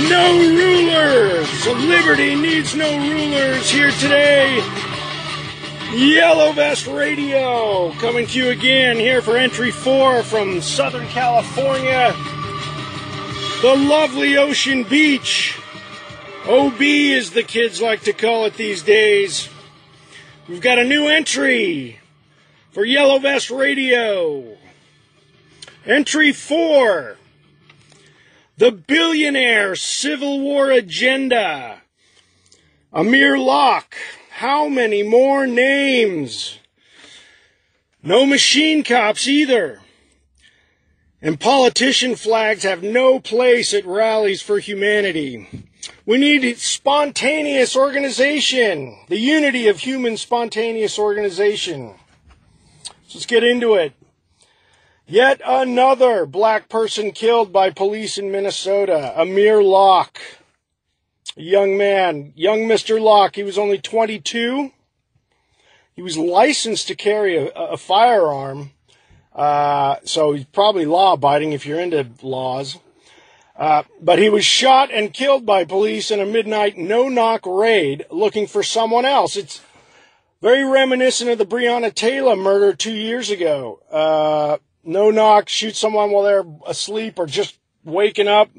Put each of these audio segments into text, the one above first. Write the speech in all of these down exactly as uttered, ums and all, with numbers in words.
No rulers! Liberty needs no rulers here today. Yellow Vest Radio coming to you again here for entry four from Southern California. The lovely Ocean Beach. O B as the kids like to call it these days. We've got a new entry for Yellow Vest Radio. Entry four. The Billionaire Civil War Agenda. Amir Locke. How many more names? No machine cops either. And politician flags have no place at rallies for humanity. We need spontaneous organization. The unity of human spontaneous organization. So let's get into it. Yet another black person killed by police in Minnesota. Amir Locke. A young man. Young Mister Locke. He was only twenty-two. He was licensed to carry a, a firearm. Uh, so he's probably law-abiding if you're into laws. Uh, but he was shot and killed by police in a midnight no-knock raid looking for someone else. It's very reminiscent of the Breonna Taylor murder two years ago. Uh, no-knock, shoot someone while they're asleep or just waking up.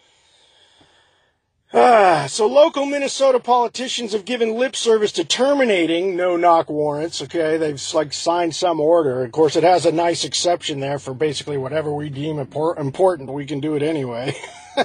Ah, so local Minnesota politicians have given lip service to terminating no-knock warrants, okay? They've, like, signed some order. Of course, it has a nice exception there for basically whatever we deem important. We can do it anyway.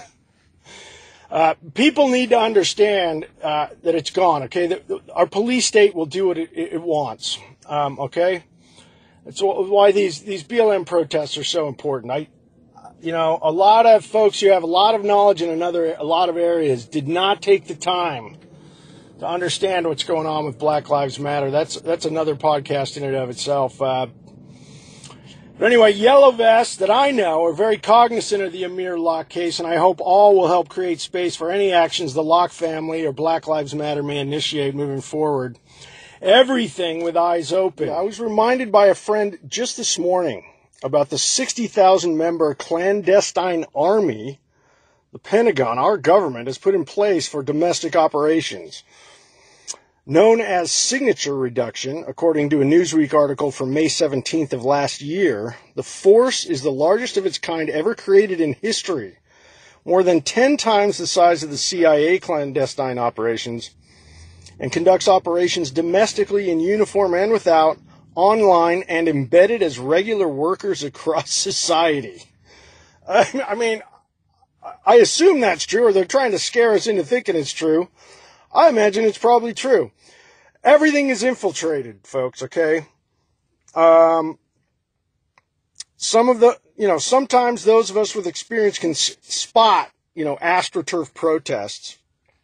uh, people need to understand uh, that it's gone, okay? The, the, our police state will do what it, it wants, um, okay? That's why these, these B L M protests are so important. I... You know, a lot of folks who have a lot of knowledge in another, a lot of areas did not take the time to understand what's going on with Black Lives Matter. That's that's another podcast in and of itself. Uh, but anyway, Yellow Vests that I know are very cognizant of the Amir Locke case, and I hope all will help create space for any actions the Locke family or Black Lives Matter may initiate moving forward. Everything with eyes open. I was reminded by a friend just this morning about the sixty thousand member clandestine army the Pentagon, our government, has put in place for domestic operations. Known as signature reduction, according to a Newsweek article from May seventeenth of last year, the force is the largest of its kind ever created in history, more than ten times the size of the C I A clandestine operations, and conducts operations domestically in uniform and without, online, and embedded as regular workers across society. I, I mean, I assume that's true, or they're trying to scare us into thinking it's true. I imagine it's probably true. Everything is infiltrated, folks, okay? Um, some of the, you know, sometimes those of us with experience can s- spot, you know, AstroTurf protests.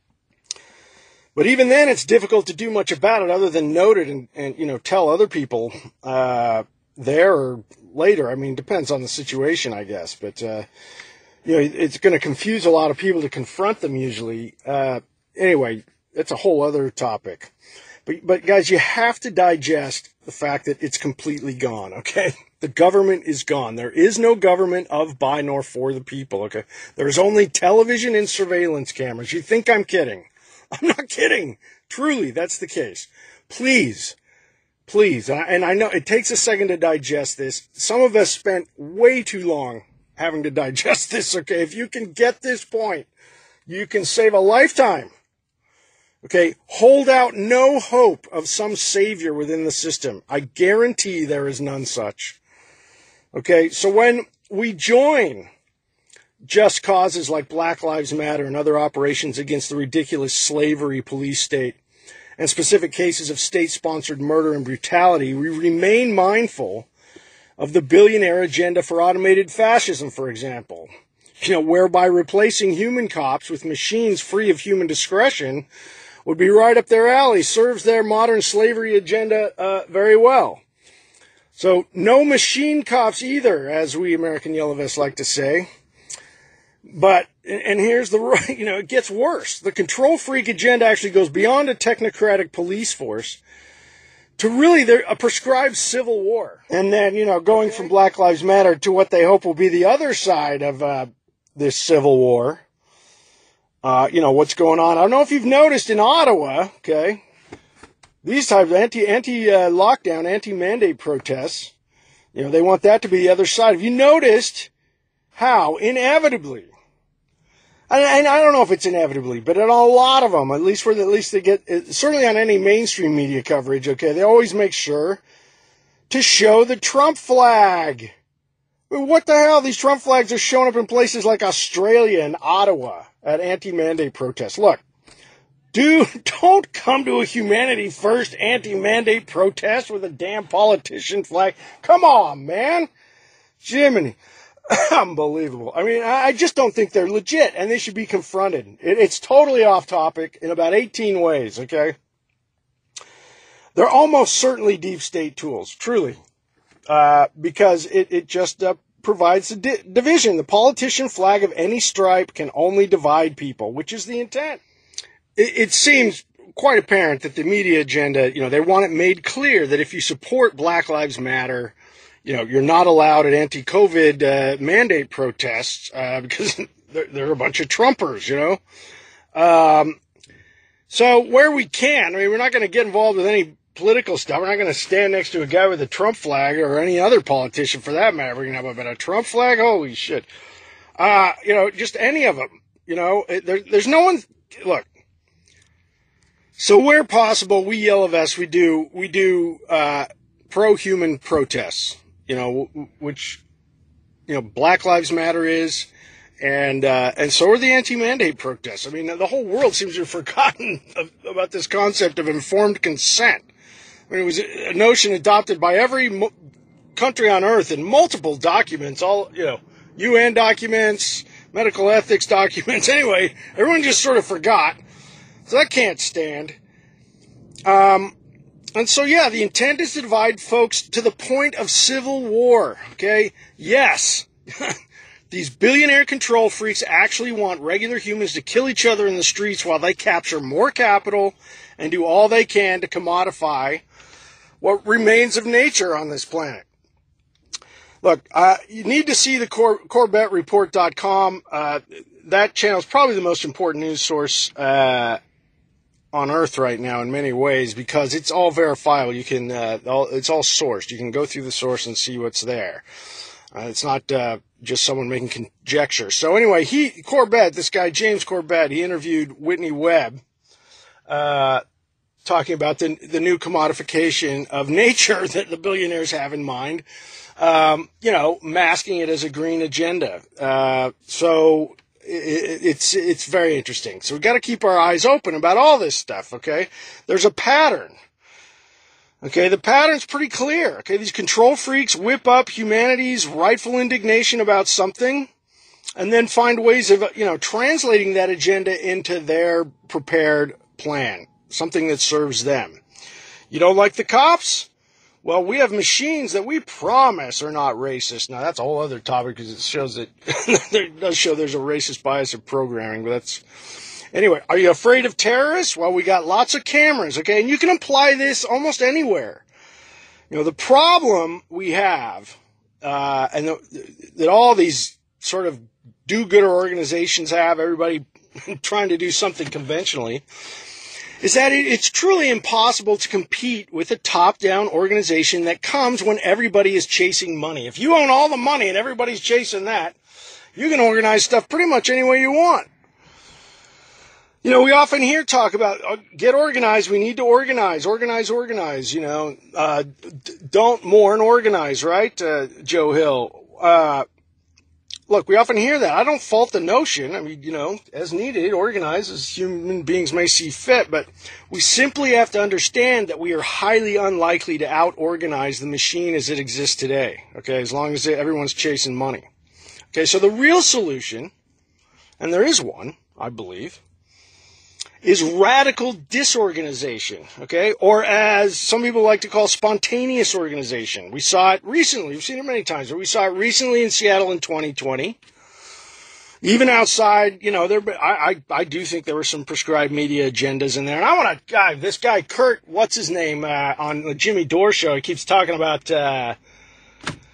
But even then, it's difficult to do much about it other than note it and, and you know, tell other people uh, there or later. I mean, it depends on the situation, I guess. But, uh, you know, it's going to confuse a lot of people to confront them usually. Uh, anyway, that's a whole other topic. But, but, guys, you have to digest the fact that it's completely gone, okay? The government is gone. There is no government of, by, nor for the people, okay? There is only television and surveillance cameras. You think I'm kidding. I'm not kidding. Truly, that's the case. Please, please, and I, and I know it takes a second to digest this. Some of us spent way too long having to digest this, okay? If you can get this point, you can save a lifetime. Okay, hold out no hope of some savior within the system. I guarantee there is none such. Okay, so when we join just causes like Black Lives Matter and other operations against the ridiculous slavery police state and specific cases of state-sponsored murder and brutality, we remain mindful of the billionaire agenda for automated fascism, for example, you know, whereby replacing human cops with machines free of human discretion would be right up their alley, serves their modern slavery agenda uh, very well. So no machine cops either, as we American Yellow Vests like to say. But, and here's the, you know, it gets worse. The control freak agenda actually goes beyond a technocratic police force to really a prescribed civil war. And then, you know, going from Black Lives Matter to what they hope will be the other side of uh, this civil war, uh, you know, what's going on. I don't know if you've noticed in Ottawa, okay, these types of anti, anti, uh, lockdown, anti-mandate protests, you know, they want that to be the other side. Have you noticed how inevitably, and, and I don't know if it's inevitably, but in a lot of them, at least where at least they get, certainly on any mainstream media coverage, okay, they always make sure to show the Trump flag. I mean, what the hell? These Trump flags are showing up in places like Australia and Ottawa at anti-mandate protests. Look, dude, don't come to a humanity first anti-mandate protest with a damn politician flag. Come on, man. Jiminy. Unbelievable. I mean, I just don't think they're legit, and they should be confronted. It, it's totally off topic in about eighteen ways, okay? They're almost certainly deep state tools, truly, uh, because it, it just uh, provides a di- division. The politician flag of any stripe can only divide people, which is the intent. It, it seems quite apparent that the media agenda, you know, they want it made clear that if you support Black Lives Matter, you know, you're not allowed at anti-COVID uh, mandate protests uh, because they're, they're a bunch of Trumpers, you know. Um, so where we can, I mean, we're not going to get involved with any political stuff. We're not going to stand next to a guy with a Trump flag or any other politician for that matter. We're going to have about a Trump flag? Holy shit. Uh, you know, just any of them. You know, there, there's no one, look. So where possible, we Yellow Vests, we do, we do uh, pro-human protests. You know, which, you know, Black Lives Matter is, and uh, and so are the anti-mandate protests. I mean, the whole world seems to have forgotten about this concept of informed consent. I mean, it was a notion adopted by every mo- country on earth in multiple documents, all, you know, U N documents, medical ethics documents. Anyway, everyone just sort of forgot. So that can't stand. Um... And so, yeah, the intent is to divide folks to the point of civil war, okay? Yes, these billionaire control freaks actually want regular humans to kill each other in the streets while they capture more capital and do all they can to commodify what remains of nature on this planet. Look, uh, you need to see the Cor- Corbett Report dot com. Uh, that channel is probably the most important news source uh on Earth right now in many ways, because it's all verifiable. You can, uh, all, it's all sourced. You can go through the source and see what's there. Uh, it's not uh, just someone making conjecture. So anyway, he Corbett, this guy James Corbett, he interviewed Whitney Webb, uh, talking about the the new commodification of nature that the billionaires have in mind. Um, you know, masking it as a green agenda. Uh, so. It's it's very interesting. So we've got to keep our eyes open about all this stuff, okay? There's a pattern. Okay, the pattern's pretty clear. Okay, these control freaks whip up humanity's rightful indignation about something and then find ways of, you know, translating that agenda into their prepared plan, something that serves them. You don't like the cops? Well, we have machines that we promise are not racist. Now, that's a whole other topic because it shows that it does show there's a racist bias of programming, but that's... Anyway, are you afraid of terrorists? Well, we got lots of cameras, okay? And you can apply this almost anywhere. You know, the problem we have, uh, and the, that all these sort of do-gooder organizations have, everybody trying to do something conventionally, is that it's truly impossible to compete with a top-down organization that comes when everybody is chasing money. If you own all the money and everybody's chasing that, you can organize stuff pretty much any way you want. You know, we often hear talk about, oh, get organized, we need to organize, organize, organize, you know, uh, d- don't mourn, organize, right, uh, Joe Hill? Uh, Look, we often hear that. I don't fault the notion. I mean, you know, as needed, organize as human beings may see fit, but we simply have to understand that we are highly unlikely to out-organize the machine as it exists today, okay, as long as everyone's chasing money. Okay, so the real solution, and there is one, I believe, is radical disorganization, okay, or as some people like to call spontaneous organization. We saw it recently. We've seen it many times, but we saw it recently in Seattle in twenty twenty. Even outside, you know, there. I, I, I do think there were some prescribed media agendas in there. And I want to, guy, this guy, Kurt, what's his name, uh, on the Jimmy Dore show, he keeps talking about, uh,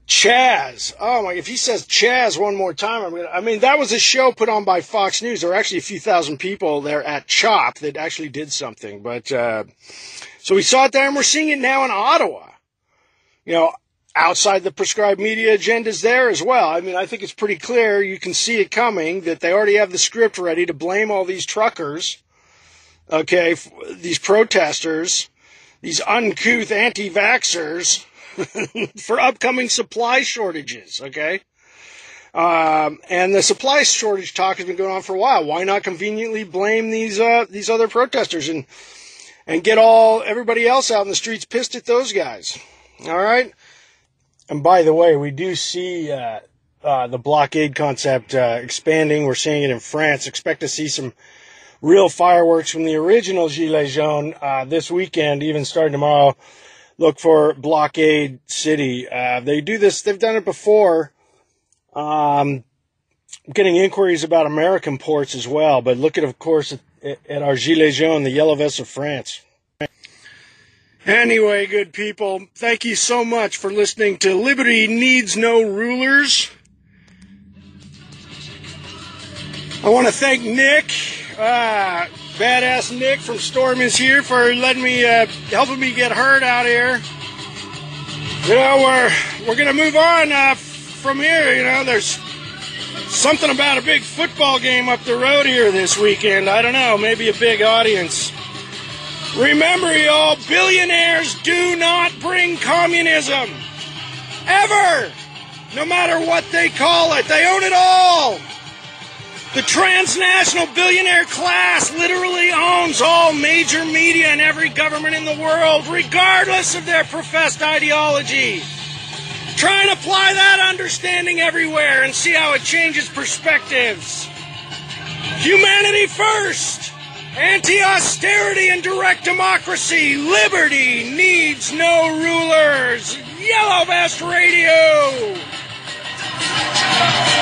Chaz. Oh my, if he says Chaz one more time, I'm gonna, I mean, that was a show put on by Fox News. There were actually a few thousand people there at CHOP that actually did something. But, uh, so we saw it there and we're seeing it now in Ottawa. You know, outside the prescribed media agendas there as well. I mean, I think it's pretty clear. You can see it coming that they already have the script ready to blame all these truckers. Okay. These protesters, these uncouth anti-vaxxers, for upcoming supply shortages, okay? Um, and the supply shortage talk has been going on for a while. Why not conveniently blame these uh, these other protesters and and get all everybody else out in the streets pissed at those guys? All right. And by the way, we do see uh, uh, the blockade concept uh, expanding. We're seeing it in France. Expect to see some real fireworks from the original Gilets Jaunes uh, this weekend, even starting tomorrow. Look for Blockade City. Uh, they do this. They've done it before. Um, getting inquiries about American ports as well. But look at, of course, at, at our Gilets Jaunes, the Yellow Vests of France. Anyway, good people, thank you so much for listening to Liberty Needs No Rulers. I want to thank Nick. Uh, Badass Nick from Storm is here for letting me, uh, helping me get heard out here. You know, we're, we're going to move on, uh, from here. You know, there's something about a big football game up the road here this weekend. I don't know, maybe a big audience. Remember, y'all, billionaires do not bring communism. Ever. No matter what they call it. They own it all. The transnational billionaire class literally owns all major media and every government in the world, regardless of their professed ideology. Try and apply that understanding everywhere and see how it changes perspectives. Humanity first. Anti-austerity and direct democracy. Liberty needs no rulers. Yellow Vest Radio.